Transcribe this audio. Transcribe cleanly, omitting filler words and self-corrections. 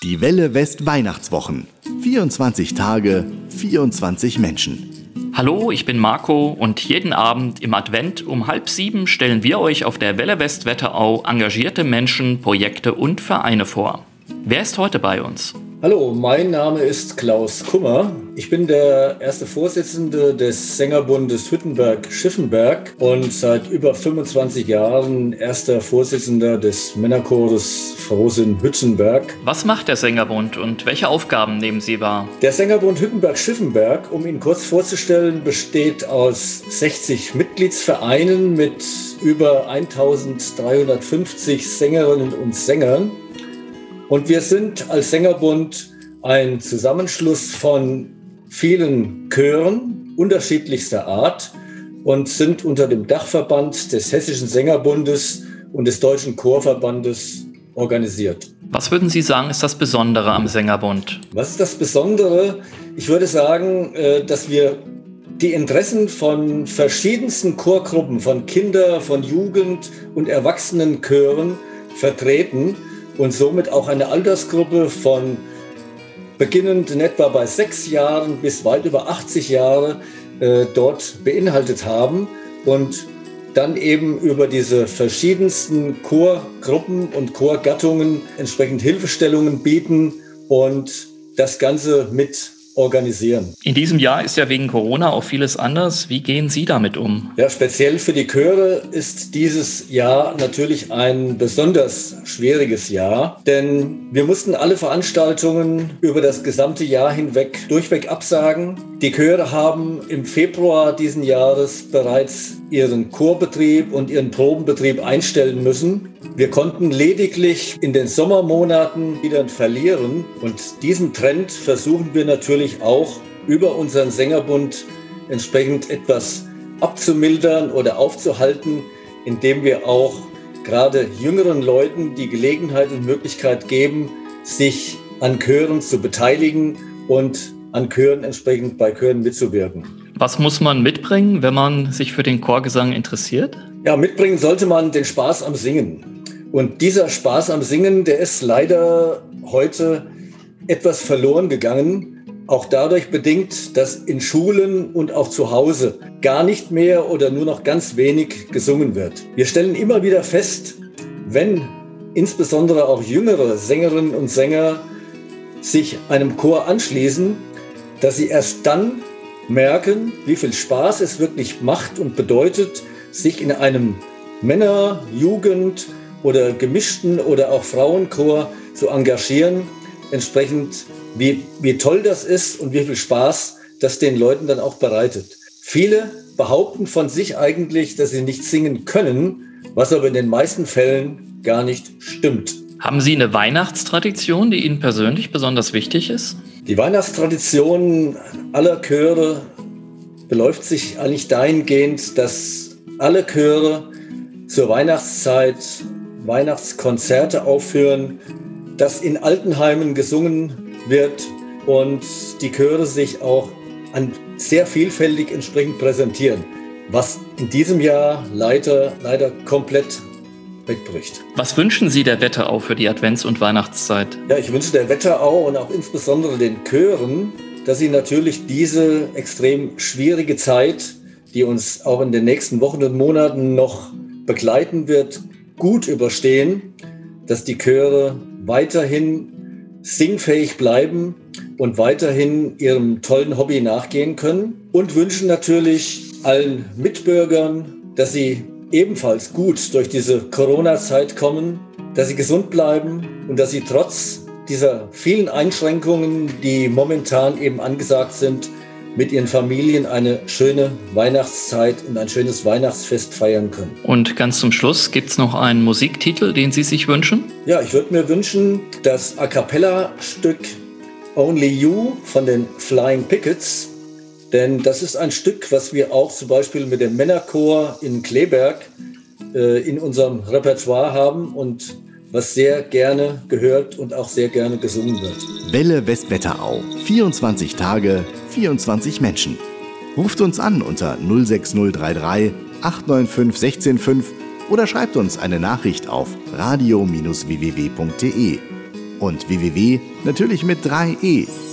Die Welle West Weihnachtswochen. 24 Tage, 24 Menschen. Hallo, ich bin Marco und jeden Abend im Advent um 6:30 stellen wir euch auf der Welle West Wetterau engagierte Menschen, Projekte und Vereine vor. Wer ist heute bei uns? Hallo, mein Name ist Klaus Kummer. Ich bin der erste Vorsitzende des Sängerbundes Hüttenberg-Schiffenberg und seit über 25 Jahren erster Vorsitzender des Männerchores Frohsinn-Hützenberg. Was macht der Sängerbund und welche Aufgaben nehmen Sie wahr? Der Sängerbund Hüttenberg-Schiffenberg, um ihn kurz vorzustellen, besteht aus 60 Mitgliedsvereinen mit über 1350 Sängerinnen und Sängern. Und wir sind als Sängerbund ein Zusammenschluss von vielen Chören unterschiedlichster Art und sind unter dem Dachverband des Hessischen Sängerbundes und des Deutschen Chorverbandes organisiert. Was würden Sie sagen, ist das Besondere am Sängerbund? Was ist das Besondere? Ich würde sagen, dass wir die Interessen von verschiedensten Chorgruppen, von Kinder-, von Jugend- und Erwachsenenchören vertreten und somit auch eine Altersgruppe von beginnend in etwa bei 6 Jahren bis weit über 80 Jahre dort beinhaltet haben und dann eben über diese verschiedensten Chorgruppen und Chorgattungen entsprechend Hilfestellungen bieten und das Ganze mit organisieren. In diesem Jahr ist ja wegen Corona auch vieles anders. Wie gehen Sie damit um? Ja, speziell für die Chöre ist dieses Jahr natürlich ein besonders schwieriges Jahr, denn wir mussten alle Veranstaltungen über das gesamte Jahr hinweg durchweg absagen. Die Chöre haben im Februar diesen Jahres bereits ihren Chorbetrieb und ihren Probenbetrieb einstellen müssen. Wir konnten lediglich in den Sommermonaten wieder verlieren und diesen Trend versuchen wir natürlich auch über unseren Sängerbund entsprechend etwas abzumildern oder aufzuhalten, indem wir auch gerade jüngeren Leuten die Gelegenheit und Möglichkeit geben, sich an Chören zu beteiligen und an Chören entsprechend bei Chören mitzuwirken. Was muss man mitbringen, wenn man sich für den Chorgesang interessiert? Ja, mitbringen sollte man den Spaß am Singen. Und dieser Spaß am Singen, der ist leider heute etwas verloren gegangen. Auch dadurch bedingt, dass in Schulen und auch zu Hause gar nicht mehr oder nur noch ganz wenig gesungen wird. Wir stellen immer wieder fest, wenn insbesondere auch jüngere Sängerinnen und Sänger sich einem Chor anschließen, dass sie erst dann merken, wie viel Spaß es wirklich macht und bedeutet, sich in einem Männer-, Jugend- oder gemischten oder auch Frauenchor zu engagieren, entsprechend wie toll das ist und wie viel Spaß das den Leuten dann auch bereitet. Viele behaupten von sich eigentlich, dass sie nicht singen können, was aber in den meisten Fällen gar nicht stimmt. Haben Sie eine Weihnachtstradition, die Ihnen persönlich besonders wichtig ist? Die Weihnachtstradition aller Chöre beläuft sich eigentlich dahingehend, dass alle Chöre zur Weihnachtszeit Weihnachtskonzerte aufführen, dass in Altenheimen gesungen wird und die Chöre sich auch sehr vielfältig entsprechend präsentieren, was in diesem Jahr leider komplett wegbricht. Was wünschen Sie der Wetterau für die Advents- und Weihnachtszeit? Ja, ich wünsche der Wetterau und auch insbesondere den Chören, dass sie natürlich diese extrem schwierige Zeit, die uns auch in den nächsten Wochen und Monaten noch begleiten wird, gut überstehen, dass die Chöre weiterhin singfähig bleiben und weiterhin ihrem tollen Hobby nachgehen können und wünschen natürlich allen Mitbürgern, dass sie ebenfalls gut durch diese Corona-Zeit kommen, dass sie gesund bleiben und dass sie trotz dieser vielen Einschränkungen, die momentan eben angesagt sind, mit ihren Familien eine schöne Weihnachtszeit und ein schönes Weihnachtsfest feiern können. Und ganz zum Schluss, gibt es noch einen Musiktitel, den Sie sich wünschen? Ja, ich würde mir wünschen, das A-cappella-Stück Only You von den Flying Pickets, denn das ist ein Stück, was wir auch zum Beispiel mit dem Männerchor in Kleberg in unserem Repertoire haben und was sehr gerne gehört und auch sehr gerne gesungen wird. Welle West Wetterau. 24 Tage, 24 Menschen. Ruft uns an unter 06033 895 165 oder schreibt uns eine Nachricht auf radio-www.de. und www natürlich mit 3e